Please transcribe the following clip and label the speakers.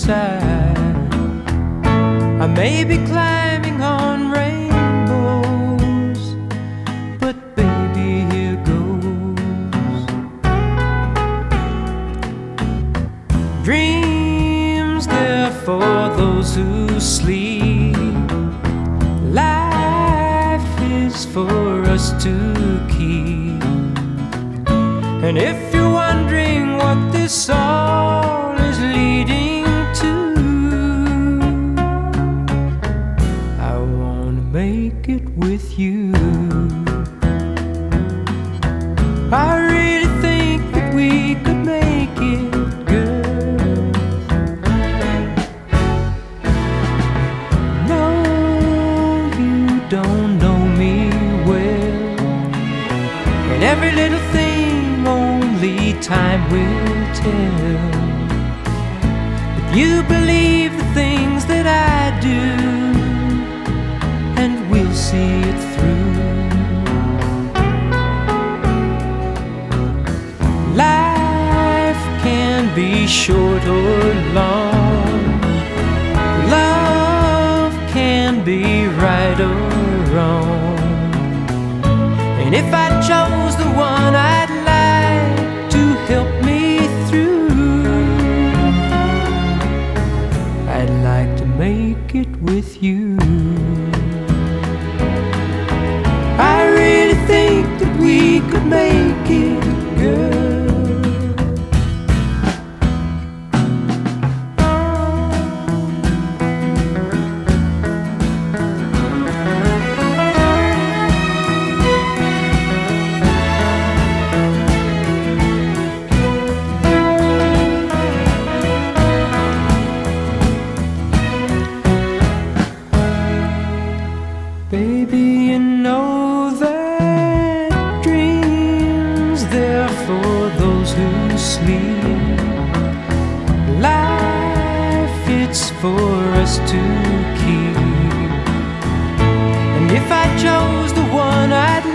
Speaker 1: side. I may be climbing on rainbows, but baby, here goes. Dreams, they're for those who sleep. Life is for us to keep. And if you're wondering what this all is leading to, I wanna make it with you. I really think that we could make it, girl. No, you don't know me well, and every little thing only time will tell. But you believe the things that I do, and we'll see it through. Life can be short or long. Love can be right or wrong. And if I chose the one I'd like to help me through, I'd like to make it with you. I really think that we could make it, girl. Baby, you know that dreams, they're for those who sleep. Life, it's for us to keep. And if I chose the one I'd